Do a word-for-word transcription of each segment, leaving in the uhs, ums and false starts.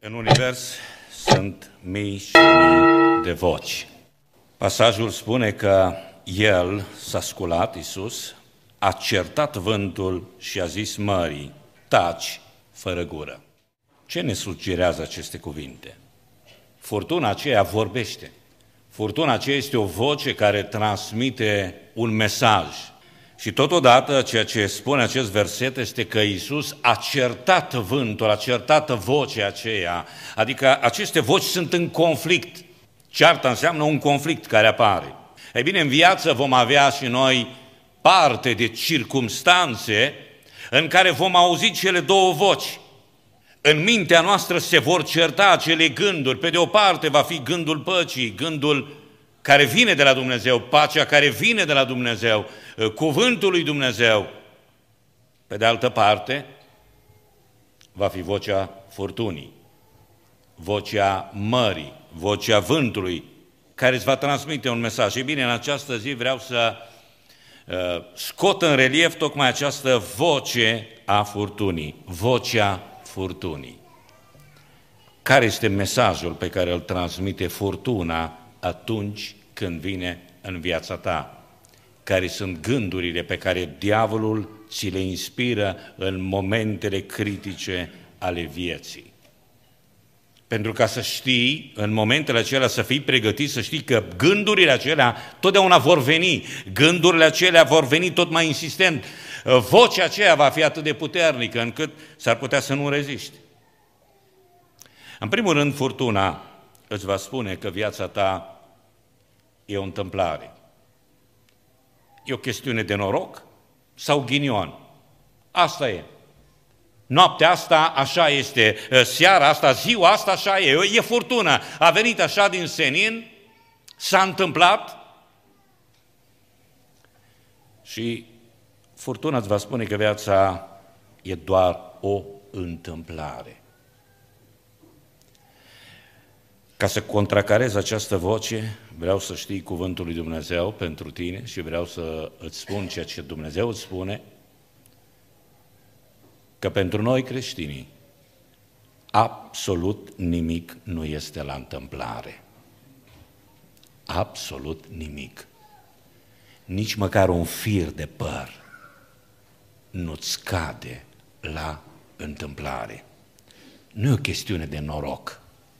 În univers sunt mii și mii de voci. Pasajul spune că El s-a sculat, Iisus, a certat vântul și a zis mării, taci fără gură. Ce ne sugerează aceste cuvinte? Furtuna aceea vorbește. Furtuna aceea este o voce care transmite un mesaj. Și totodată ceea ce spune acest verset este că Iisus a certat vântul, a certat vocea aceea, adică aceste voci sunt în conflict. Cearta înseamnă un conflict care apare. Ei bine, în viață vom avea și noi parte de circumstanțe în care vom auzi cele două voci. În mintea noastră se vor certa acele gânduri. Pe de o parte va fi gândul păcii, gândul care vine de la Dumnezeu, pacea care vine de la Dumnezeu, cuvântul lui Dumnezeu. Pe de altă parte, va fi vocea furtunii, vocea mării, vocea vântului, care îți va transmite un mesaj. Ei bine, în această zi vreau să uh, scot în relief tocmai această voce a furtunii, vocea furtunii. Care este mesajul pe care îl transmite furtuna atunci când vine în viața ta? Care sunt gândurile pe care diavolul ți le inspiră în momentele critice ale vieții? Pentru ca să știi, în momentele acelea, să fii pregătit, să știi că gândurile acelea totdeauna vor veni, gândurile acelea vor veni tot mai insistent, vocea aceea va fi atât de puternică încât s-ar putea să nu reziști. În primul rând, furtuna îți va spune că viața ta e o întâmplare. E o chestiune de noroc sau ghinion. Asta e. Noaptea asta așa este, seara asta, ziua asta așa e, e furtună. A venit așa din senin, s-a întâmplat și furtuna îți va spune că viața e doar o întâmplare. Ca să contracarez această voce, vreau să știi cuvântul lui Dumnezeu pentru tine și vreau să îți spun ceea ce Dumnezeu îți spune, că pentru noi creștinii absolut nimic nu este la întâmplare. Absolut nimic. Nici măcar un fir de păr nu-ți cade la întâmplare. Nu e o chestiune de noroc.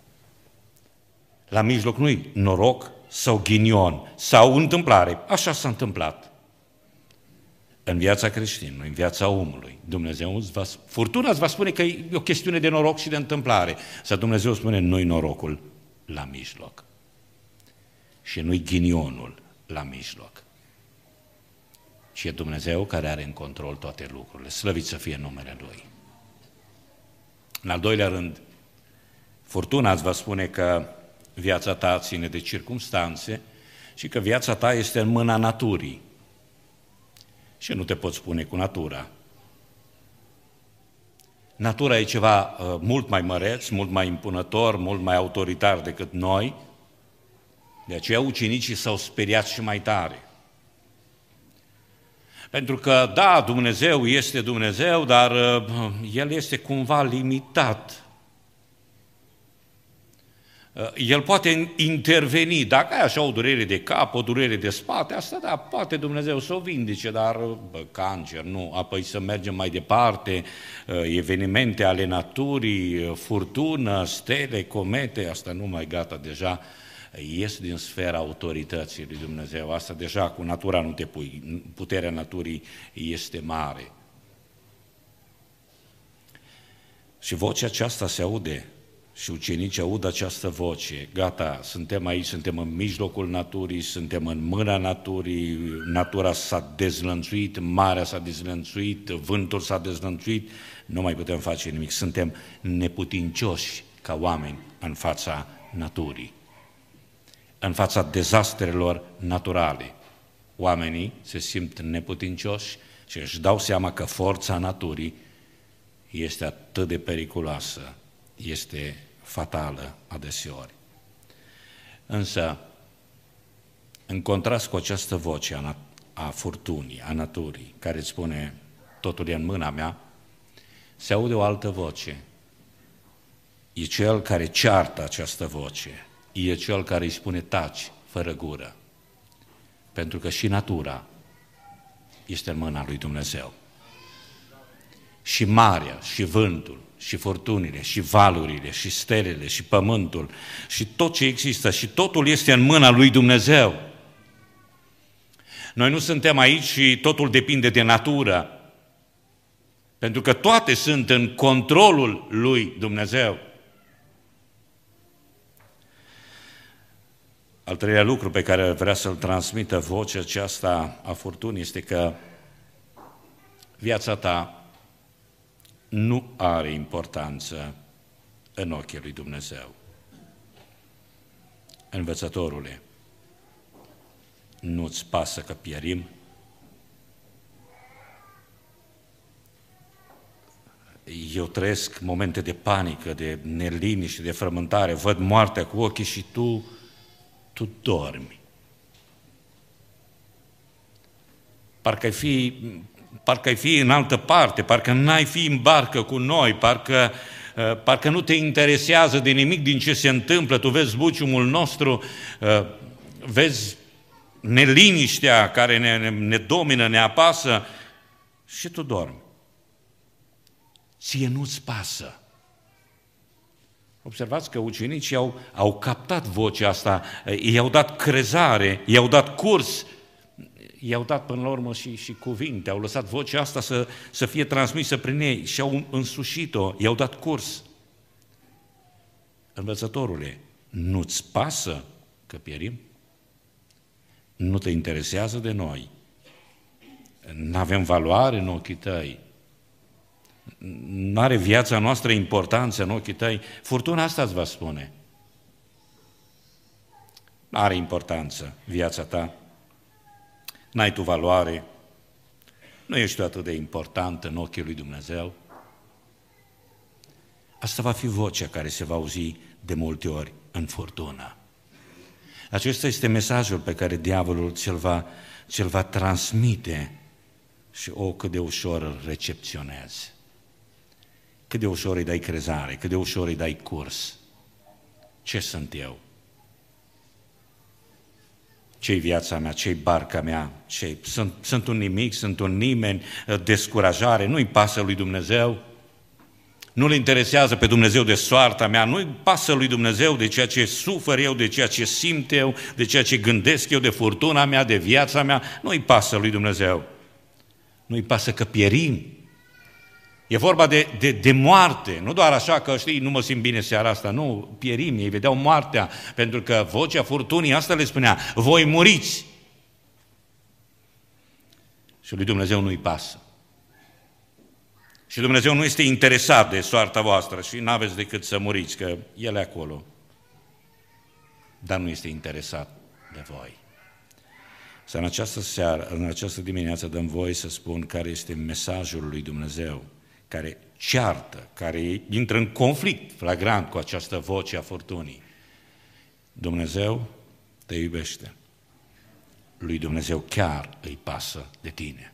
La mijloc nu-i noroc sau ghinion sau întâmplare. Așa s-a întâmplat. În viața creștinului, în viața omului, Dumnezeu îți va, furtuna îți va spune că e o chestiune de noroc și de întâmplare. Sau Dumnezeu spune, nu-i norocul la mijloc. Și nu-i ghinionul la mijloc. Și e Dumnezeu care are în control toate lucrurile. Slăvit să fie numele Lui. În al doilea rând, furtuna îți va spune că viața ta ține de circumstanțe și că viața ta este în mâna naturii. Și nu te poți spune cu natura. Natura e ceva uh, mult mai măreț, mult mai impunător, mult mai autoritar decât noi. De aceea ucenicii s-au speriat și mai tare. Pentru că, da, Dumnezeu este Dumnezeu, dar uh, El este cumva limitat. El poate interveni, dacă ai așa o durere de cap, o durere de spate, asta da, poate Dumnezeu să o vindice, dar bă, cancer, nu, apoi să mergem mai departe, evenimente ale naturii, furtună, stele, comete, asta nu mai gata, deja ies din sfera autorității lui Dumnezeu, asta deja cu natura nu te pui, puterea naturii este mare. Și vocea aceasta se aude. Și ucenicii aud această voce, gata, suntem aici, suntem în mijlocul naturii, suntem în mâna naturii, natura s-a dezlănțuit, marea s-a dezlănțuit, vântul s-a dezlănțuit, nu mai putem face nimic, suntem neputincioși ca oameni în fața naturii, în fața dezastrelor naturale. Oamenii se simt neputincioși și își dau seama că forța naturii este atât de periculoasă, este fatală adeseori. Însă, în contrast cu această voce a, a furtunii, a naturii, care îți spune totul e în mâna mea, se aude o altă voce e cel care ceartă această voce, e cel care îi spune taci, fără gură, pentru că și natura este în mâna lui Dumnezeu. Și marea, și vântul, și furtunile, și valurile, și stelele, și pământul, și tot ce există, și totul este în mâna lui Dumnezeu. Noi nu suntem aici și totul depinde de natură, pentru că toate sunt în controlul lui Dumnezeu. Al treilea lucru pe care vrea să-l transmită vocea aceasta a furtunii este că viața ta nu are importanță în ochii lui Dumnezeu. Învățătorule, nu-ți pasă că pierim? Eu trăiesc momente de panică, de neliniște, de frământare, văd moartea cu ochii și tu, tu dormi. Parcă ai fi, parcă ai fi în altă parte, parcă n-ai fi în barcă cu noi, parcă, parcă nu te interesează de nimic din ce se întâmplă, tu vezi buciumul nostru, vezi neliniștea care ne, ne, ne domină, ne apasă și tu dormi. Ție nu-ți pasă. Observați că ucenicii au, au captat vocea asta, i-au dat crezare, i-au dat curs, i-au dat până la urmă și, și cuvinte, au lăsat vocea asta să, să fie transmisă prin ei și au însușit-o, i-au dat curs. Învățătorule, nu-ți pasă că pierim? Nu te interesează de noi? N-avem valoare în ochii tăi? N-are viața noastră importanță în ochii tăi? Furtuna asta îți va spune. Are importanță viața ta? N-ai tu valoare? Nu ești tu atât de important în ochii lui Dumnezeu? Asta va fi vocea care se va auzi de multe ori în furtună. Acesta este mesajul pe care diavolul ți-l va, ți-l va transmite și o, cât de ușor îl recepționezi. Cât de ușor îi dai crezare, cât de ușor îi dai curs. Ce sunt eu? Ce-i viața mea, ce-i barca mea? Ce sunt, sunt un nimic, sunt un nimeni, descurajare, nu-i pasă lui Dumnezeu? Nu-L interesează pe Dumnezeu de soarta mea, nu-i pasă lui Dumnezeu de ceea ce sufăr eu, de ceea ce simt eu, de ceea ce gândesc eu, de furtuna mea, de viața mea, nu-i pasă lui Dumnezeu. Nu-i pasă că pierim. E vorba de, de, de moarte, nu doar așa că, știi, nu mă simt bine seara asta, nu, pierim, ei vedeau moartea, pentru că vocea furtunii asta le spunea, voi muriți. Și lui Dumnezeu nu-i pasă. Și Dumnezeu nu este interesat de soarta voastră și n-aveți decât să muriți, că El e acolo. Dar nu este interesat de voi. Să în această seară, în această dimineață dăm voie să spun care este mesajul lui Dumnezeu, care ceartă, care intră în conflict flagrant cu această voce a furtunii. Dumnezeu te iubește. Lui Dumnezeu chiar îi pasă de tine.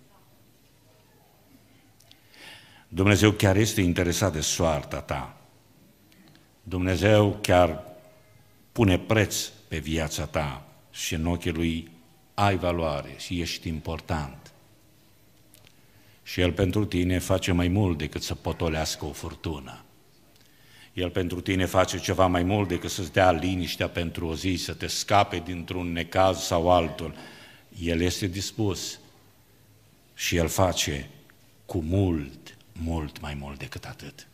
Dumnezeu chiar este interesat de soarta ta. Dumnezeu chiar pune preț pe viața ta și în ochii Lui ai valoare și ești important. Și El pentru tine face mai mult decât să potolească o furtună. El pentru tine face ceva mai mult decât să-ți dea liniștea pentru o zi, să te scape dintr-un necaz sau altul. El este dispus și El face cu mult, mult mai mult decât atât.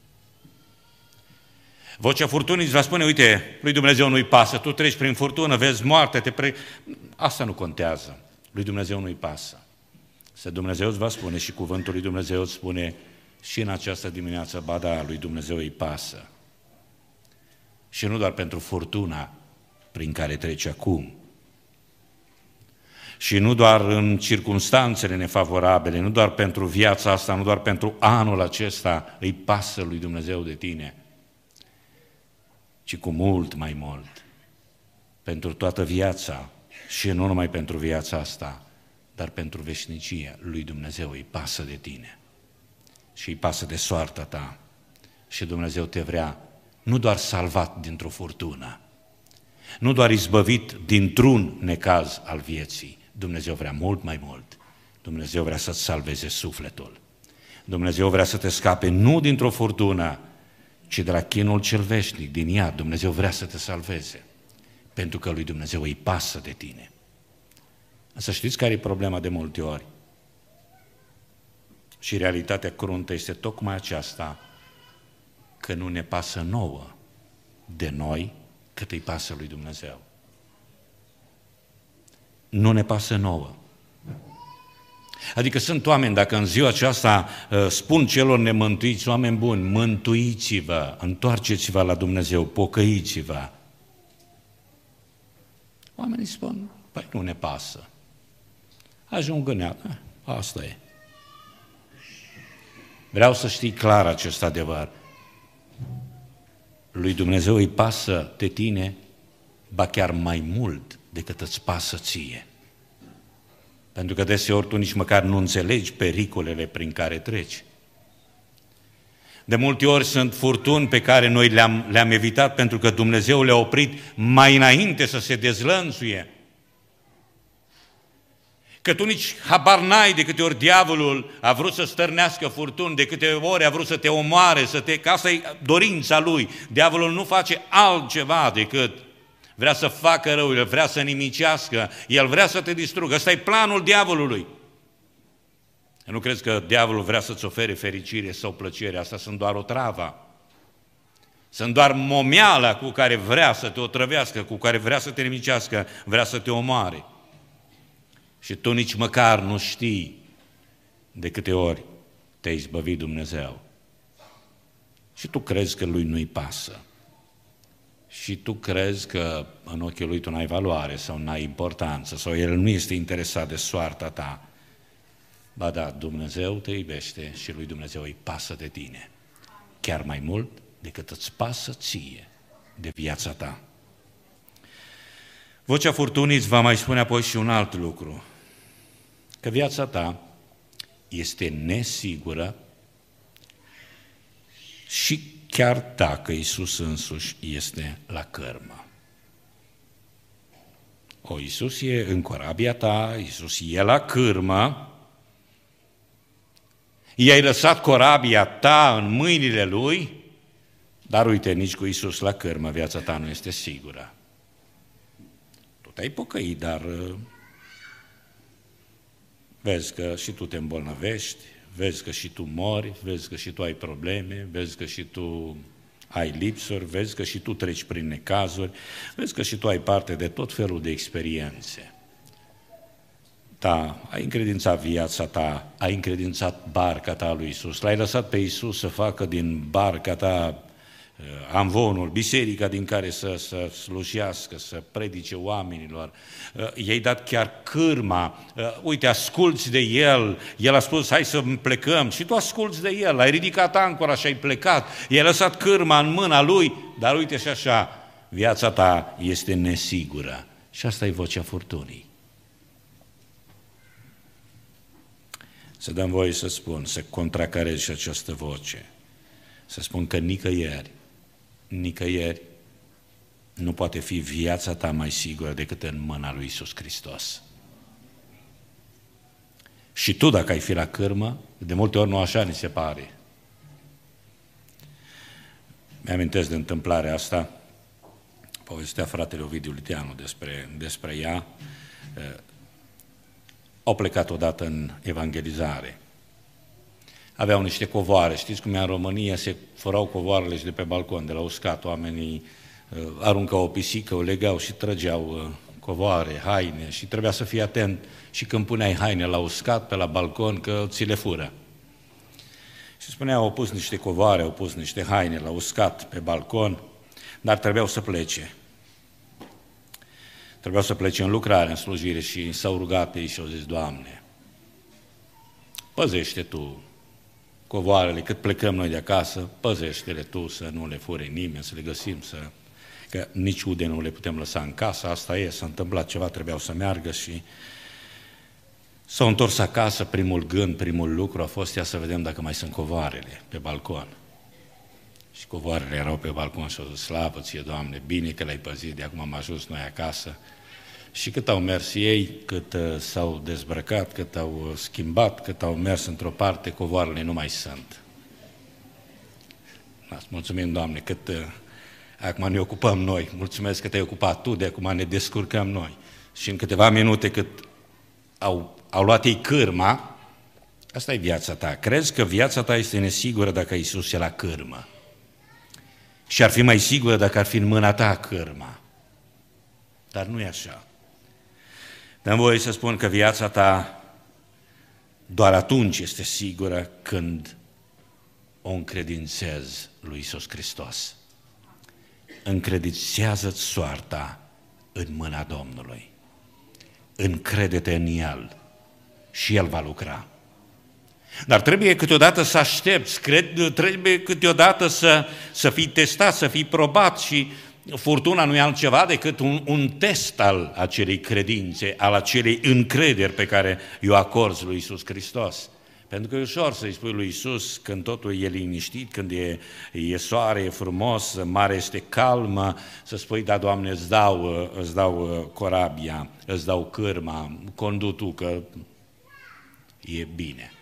Vocea furtunii îți va spune, uite, lui Dumnezeu nu-i pasă, tu treci prin furtună, vezi moarte, te pre... Asta nu contează, lui Dumnezeu nu-i pasă. Să Dumnezeu îți va spune și cuvântul lui Dumnezeu îți spune și în această dimineață, ba da, lui Dumnezeu îi pasă. Și nu doar pentru furtuna prin care treci acum, și nu doar în circumstanțele nefavorabile, nu doar pentru viața asta, nu doar pentru anul acesta îi pasă lui Dumnezeu de tine, ci cu mult mai mult, pentru toată viața și nu numai pentru viața asta, dar pentru veșnicie, lui Dumnezeu îi pasă de tine și îi pasă de soarta ta și Dumnezeu te vrea nu doar salvat dintr-o furtună, nu doar izbăvit dintr-un necaz al vieții. Dumnezeu vrea mult mai mult. Dumnezeu vrea să-ți salveze sufletul. Dumnezeu vrea să te scape nu dintr-o furtună, ci de la chinul cel veșnic, din iad. Dumnezeu vrea să te salveze, pentru că lui Dumnezeu îi pasă de tine. Însă știți care e problema de multe ori? Și realitatea cruntă este tocmai aceasta, că nu ne pasă nouă de noi cât îi pasă lui Dumnezeu. Nu ne pasă nouă. Adică sunt oameni, dacă în ziua aceasta uh, spun celor nemântuiți, oameni buni, mântuiți-vă, întoarceți-vă la Dumnezeu, pocăiți-vă. Oamenii spun, păi nu ne pasă. Ajung în ea, asta e. Vreau să știi clar acest adevăr. Lui Dumnezeu îi pasă de tine, ba chiar mai mult decât îți pasă ție. Pentru că deseori tu nici măcar nu înțelegi pericolele prin care treci. De multe ori sunt furtuni pe care noi le-am, le-am evitat pentru că Dumnezeu le-a oprit mai înainte să se dezlănțuie. Că tu nici habar n-ai de câte ori diavolul a vrut să stârnească furtuni, de câte ori a vrut să te omoare, să te... că asta e dorința lui. Diavolul nu face altceva decât vrea să facă rău, el vrea să nimicească, el vrea să te distrugă. Ăsta e planul diavolului. Nu crezi că diavolul vrea să-ți ofere fericire sau plăcere, asta sunt doar o travă. Sunt doar momeala cu care vrea să te otrăvească, cu care vrea să te nimicească, vrea să te omoare. Și tu nici măcar nu știi de câte ori te-ai izbăvit Dumnezeu. Și tu crezi că lui nu-i pasă. Și tu crezi că în ochii lui tu n-ai valoare sau n-ai importanță sau el nu este interesat de soarta ta. Ba da, Dumnezeu te iubește și lui Dumnezeu îi pasă de tine. Chiar mai mult decât îți pasă ție de viața ta. Vocea furtunii îți va mai spune apoi și un alt lucru. Că viața ta este nesigură și chiar dacă Iisus însuși este la cărmă. O, Iisus e în corabia ta, Iisus e la cârmă, i-ai lăsat corabia ta în mâinile Lui, dar uite, nici cu Iisus la cârmă viața ta nu este sigură. Tu te-ai pocăit, dar vezi că și tu te îmbolnăvești, vezi că și tu mori, vezi că și tu ai probleme, vezi că și tu ai lipsuri, vezi că și tu treci prin necazuri, vezi că și tu ai parte de tot felul de experiențe. Da, ai încredințat viața ta, ai încredințat barca ta lui Iisus, l-ai lăsat pe Iisus să facă din barca ta amvonul, biserica din care să, să slujească, să predice oamenilor. I-ai dat chiar cârma, uite, asculți de El, El a spus, hai să plecăm și tu asculți de El, ai ridicat ancora și ai plecat, i-ai lăsat cârma în mâna Lui, dar uite și așa, viața ta este nesigură. Și asta e vocea furtunii. Să dăm voie să spun, să contracarez și această voce, să spun că nicăieri, nicăieri nu poate fi viața ta mai sigură decât în mâna lui Iisus Hristos. Și tu, dacă ai fi la cârmă, de multe ori nu așa ni se pare. Mi-amintesc de întâmplarea asta, povestea fratele Ovidiu Liteanu despre, despre ea. Au plecat odată în evangelizare. Aveau niște covoare, știți cum e în România, se furau covoarele și de pe balcon, de la uscat, oamenii uh, aruncau o pisică, o legau și trăgeau uh, covoare, haine și trebuia să fii atent și când puneai haine la uscat, pe la balcon, că ți le fură. Și spunea, au pus niște covoare, au pus niște haine la uscat, pe balcon, dar trebuiau să plece. Trebuiau să plece în lucrare, în slujire și s-au rugat pe ei și au zis, Doamne, păzește Tu covoarele, cât plecăm noi de acasă, păzește-le Tu să nu le fure nimeni, să le găsim, să... că nici ude nu le putem lăsa în casă, asta e, s-a întâmplat ceva, trebuiau să meargă și s-au întors acasă, primul gând, primul lucru a fost ia să vedem dacă mai sunt covoarele pe balcon. Și covoarele erau pe balcon și au zis, slavă ție, Doamne, bine că l-ai păzit, de acum am ajuns noi acasă. Și cât au mers ei, cât uh, s-au dezbrăcat, cât au uh, schimbat, cât au mers într-o parte, covoarele nu mai sunt. Mulțumim, Doamne, cât uh, acum ne ocupăm noi. Mulțumesc că te-ai ocupat Tu, de acum ne descurcăm noi. Și în câteva minute cât au, au luat ei cârma, asta e viața ta. Crezi că viața ta este nesigură dacă Iisus e la cârmă? Și ar fi mai sigură dacă ar fi în mâna ta cârma. Dar nu e așa. Dăm voie să spun că viața ta doar atunci este sigură când o încredințezi lui Iisus Hristos. Încredințează-ți soarta în mâna Domnului. Încrede-te în El și El va lucra. Dar trebuie câteodată să aștepți, cred, trebuie câteodată să, să fii testat, să fii probat și furtuna nu e altceva decât un, un test al acelei credințe, al acelei încrederi pe care i-o acorzi lui Iisus Hristos. Pentru că e ușor să-i spui lui Iisus când totul e liniștit, când e, e soare, e frumos, mare este calmă, să spui, da, Doamne, îți dau, îți dau corabia, îți dau cârma, condu Tu că e bine.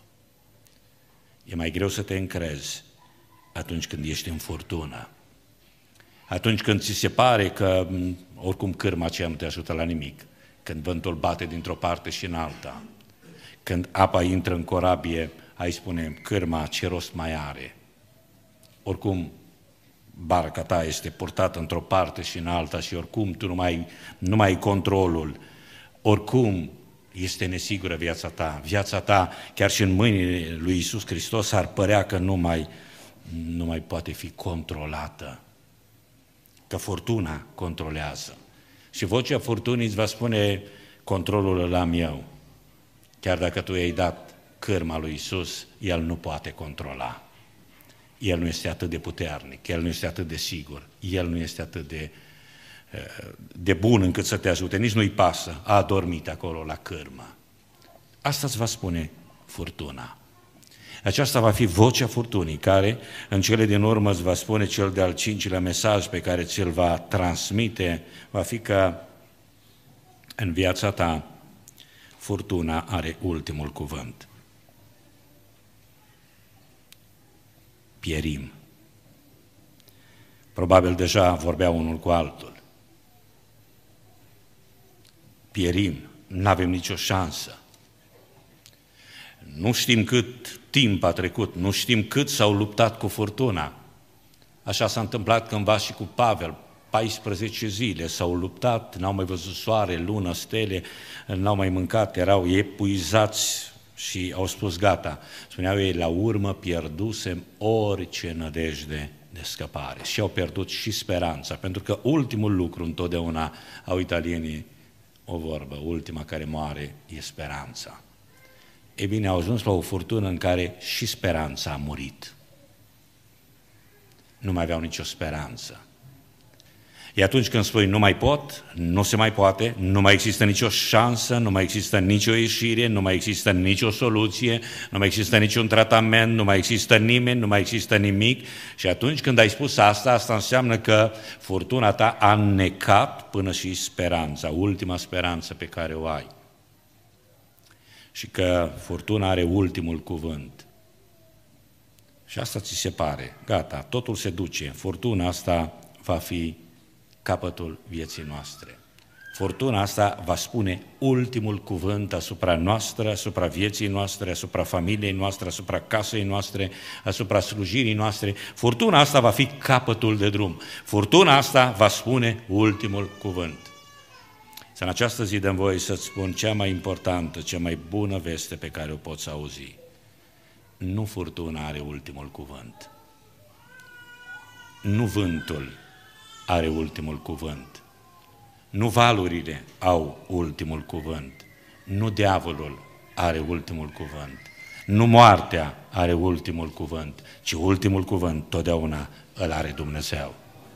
E mai greu să te încrezi atunci când ești în furtună. Atunci când ți se pare că oricum cârma aceea nu te ajută la nimic, când vântul bate dintr-o parte și în alta, când apa intră în corabie, ai spune, cârma ce rost mai are. Oricum barca ta este purtată într-o parte și în alta și oricum tu nu mai, nu mai ai controlul, oricum este nesigură viața ta. Viața ta, chiar și în mâinile lui Iisus Hristos, ar părea că nu mai, nu mai poate fi controlată. Că furtuna controlează. Și vocea furtunii îți va spune, controlul îl am eu. Chiar dacă tu i-ai dat cârma lui Iisus, El nu poate controla. El nu este atât de puternic, El nu este atât de sigur, El nu este atât de, de bun încât să te ajute, nici nu-i pasă, a adormit acolo la cârmă. Asta îți va spune furtuna. Aceasta va fi vocea furtunii, care în cele din urmă îți va spune cel de-al cincilea mesaj pe care ți-l va transmite, va fi că în viața ta furtuna are ultimul cuvânt. Pierim. Probabil deja vorbea unul cu altul. Pierim, nu avem nicio șansă. Nu știm cât timp a trecut, nu știm cât s-au luptat cu furtuna. Așa s-a întâmplat cândva și cu Pavel. paisprezece zile s-au luptat, n-au mai văzut soare, lună, stele, n-au mai mâncat, erau epuizați și au spus gata. Spuneau ei, la urmă pierdusem orice nădejde de scăpare. Și au pierdut și speranța, pentru că ultimul lucru întotdeauna au italienii o vorbă, ultima care moare e speranța. E bine, au ajuns la o furtună în care și speranța a murit. Nu mai aveau nicio speranță. E atunci când spui nu mai pot, nu se mai poate, nu mai există nicio șansă, nu mai există nicio ieșire, nu mai există nicio soluție, nu mai există niciun tratament, nu mai există nimeni, nu mai există nimic. Și atunci când ai spus asta, asta înseamnă că furtuna ta a înnecat până și speranța, ultima speranță pe care o ai. Și că furtuna are ultimul cuvânt. Și asta ți se pare, gata, totul se duce, furtuna asta va fi capătul vieții noastre. Furtuna asta va spune ultimul cuvânt asupra noastră, asupra vieții noastre, asupra familiei noastre, asupra casei noastre, asupra slujirii noastre. Furtuna asta va fi capătul de drum. Furtuna asta va spune ultimul cuvânt. Să în această zi dăm voie să-ți spun cea mai importantă, cea mai bună veste pe care o poți auzi. Nu furtuna are ultimul cuvânt. Nu vântul are ultimul cuvânt. Nu valurile au ultimul cuvânt. Nu diavolul are ultimul cuvânt. Nu moartea are ultimul cuvânt, ci ultimul cuvânt totdeauna îl are Dumnezeu.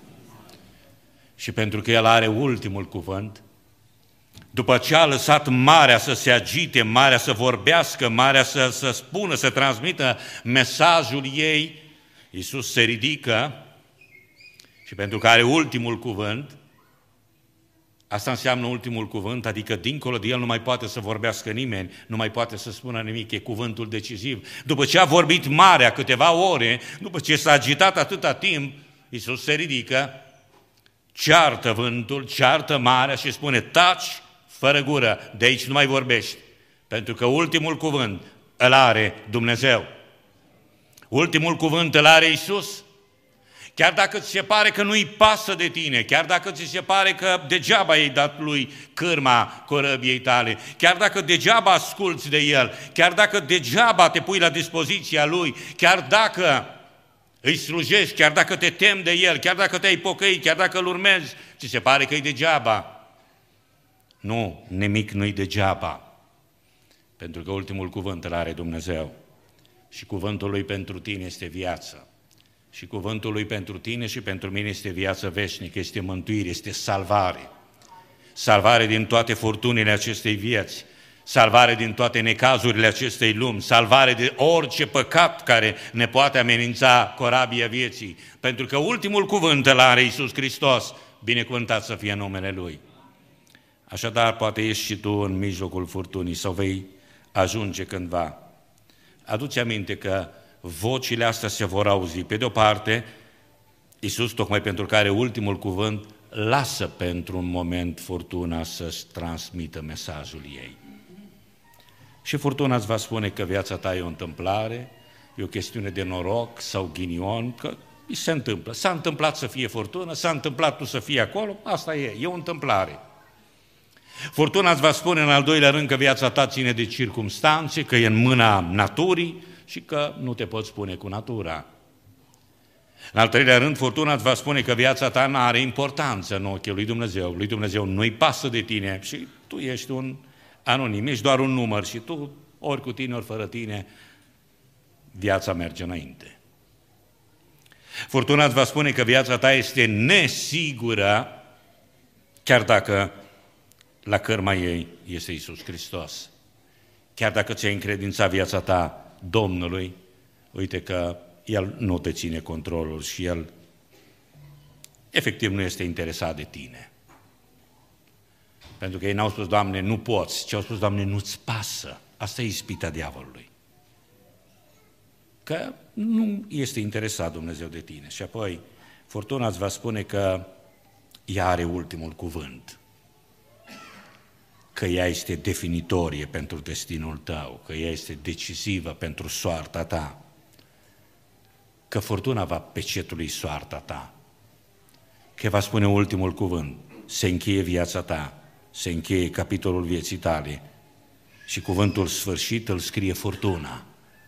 Și pentru că El are ultimul cuvânt, după ce a lăsat marea să se agite, marea să vorbească, marea să, să spună, să transmită mesajul ei, Iisus se ridică și pentru că are ultimul cuvânt, asta înseamnă ultimul cuvânt, adică dincolo de el nu mai poate să vorbească nimeni, nu mai poate să spună nimic, e cuvântul decisiv. După ce a vorbit marea câteva ore, după ce s-a agitat atâta timp, Iisus se ridică, ceartă vântul, ceartă marea și spune: taci, fără gură, de aici nu mai vorbești, pentru că ultimul cuvânt îl are Dumnezeu. Ultimul cuvânt îl are Iisus. Chiar dacă ți se pare că nu-i pasă de tine, chiar dacă ți se pare că degeaba i-ai dat lui cârma corăbiei tale, chiar dacă degeaba asculți de el, chiar dacă degeaba te pui la dispoziția lui, chiar dacă îi slujești, chiar dacă te temi de el, chiar dacă te-ai pocăit, chiar dacă îl urmezi, ți se pare că e degeaba. Nu, nimic nu-i degeaba, pentru că ultimul cuvânt îl are Dumnezeu și cuvântul lui pentru tine este viață. Și cuvântul lui pentru tine și pentru mine este viață veșnică, este mântuire, este salvare. Salvare din toate furtunile acestei vieți, salvare din toate necazurile acestei lumi, salvare de orice păcat care ne poate amenința corabia vieții. Pentru că ultimul cuvânt îl are Iisus Hristos, binecuvântat să fie numele Lui. Așadar, poate ești și tu în mijlocul furtunii sau vei ajunge cândva. Adu-ți aminte că vocile astea se vor auzi. Pe de o parte, Iisus, tocmai pentru că are ultimul cuvânt, lasă pentru un moment furtuna să-ți transmită mesajul ei. Și furtuna îți va spune că viața ta e o întâmplare, e o chestiune de noroc sau ghinion, că se întâmplă. S-a întâmplat să fie furtună, s-a întâmplat tu să fii acolo, asta e, e o întâmplare. Furtuna îți va spune în al doilea rând că viața ta ține de circumstanțe, că e în mâna naturii și că nu te poți pune cu natura. În al treilea rând, furtuna îți va spune că viața ta nu are importanță în ochii lui Dumnezeu. Lui Dumnezeu nu-i pasă de tine și tu ești un anonim, ești doar un număr și tu, ori cu tine, ori fără tine, viața merge înainte. Furtuna îți va spune că viața ta este nesigură, chiar dacă la cărma ei este Iisus Hristos. Chiar dacă ți-ai încredințat viața ta Domnului, uite că El nu te ține controlul și El efectiv nu este interesat de tine. Pentru că ei n-au spus: Doamne, nu poți, ci au spus: Doamne, nu-ți pasă. Asta e ispita diavolului. Că nu este interesat Dumnezeu de tine. Și apoi furtuna îți va spune că ea are ultimul cuvânt, că ea este definitorie pentru destinul tău, că ea este decisivă pentru soarta ta, că furtuna va pecetului soarta ta, că va spune ultimul cuvânt, se încheie viața ta, se încheie capitolul vieții tale și cuvântul sfârșit îl scrie furtuna.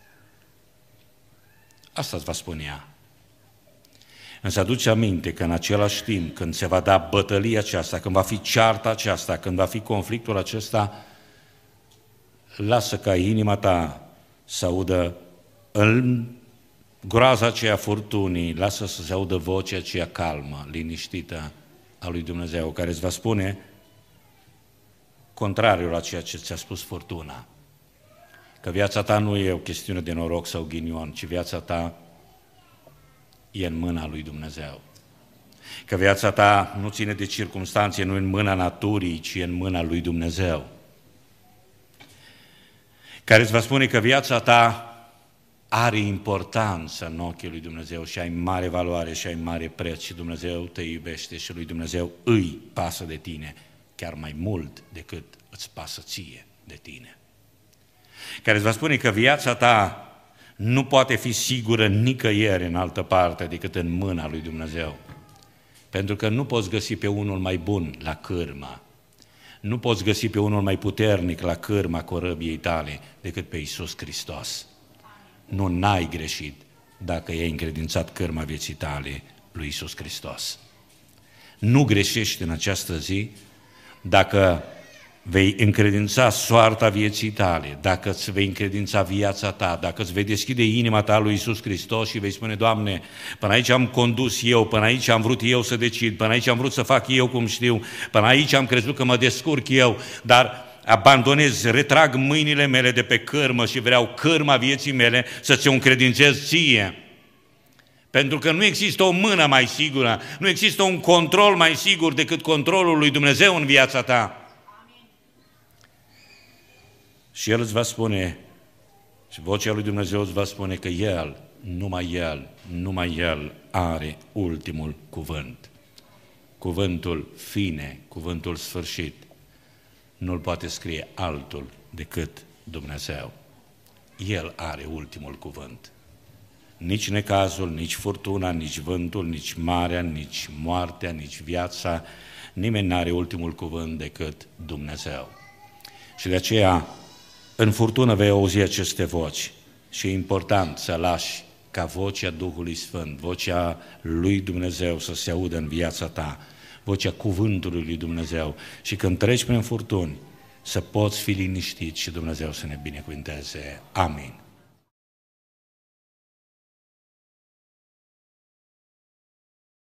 Asta îți va spune ea. Însă aduce aminte că în același timp, când se va da bătălia aceasta, când va fi cearta aceasta, când va fi conflictul acesta, lasă ca inima ta să audă în groaza aceea furtunii, lasă să se audă vocea aceea calmă, liniștită a lui Dumnezeu, care îți va spune contrariul la ceea ce ți-a spus furtuna. Că viața ta nu e o chestiune de noroc sau ghinion, ci viața ta e în mâna lui Dumnezeu. Că viața ta nu ține de circumstanțe, nu e în mâna naturii, ci e în mâna lui Dumnezeu. Care îți va spune că viața ta are importanță în ochii lui Dumnezeu și ai mare valoare și ai mare preț și Dumnezeu te iubește și lui Dumnezeu îi pasă de tine, chiar mai mult decât îți pasă ție de tine. Care îți va spune că viața ta nu poate fi sigură nicăieri în altă parte decât în mâna lui Dumnezeu. Pentru că nu poți găsi pe unul mai bun la cârmă, nu poți găsi pe unul mai puternic la cârma corăbiei tale decât pe Iisus Hristos. Nu n-ai greșit dacă i-ai încredințat cârma vieții tale lui Iisus Hristos. Nu greșești în această zi dacă vei încredința soarta vieții tale, dacă îți vei încredința viața ta, dacă îți vei deschide inima ta lui Iisus Hristos și vei spune: Doamne, până aici am condus eu, până aici am vrut eu să decid, până aici am vrut să fac eu cum știu, până aici am crezut că mă descurc eu, dar abandonez, retrag mâinile mele de pe cârmă și vreau cârma vieții mele să ți-o încredințez ție. Pentru că nu există o mână mai sigură, nu există un control mai sigur decât controlul lui Dumnezeu în viața ta. Și El îți va spune, și vocea lui Dumnezeu îți va spune că El, numai El, numai El are ultimul cuvânt. Cuvântul fine, cuvântul sfârșit, nu-l poate scrie altul decât Dumnezeu. El are ultimul cuvânt. Nici necazul, nici furtuna, nici vântul, nici marea, nici moartea, nici viața, nimeni n-are ultimul cuvânt decât Dumnezeu. Și de aceea, în furtună vei auzi aceste voci și e important să lași ca vocea Duhului Sfânt, vocea lui Dumnezeu să se audă în viața ta, vocea cuvântului lui Dumnezeu și când treci prin furtuni să poți fi liniștit și Dumnezeu să ne binecuvânteze. Amin.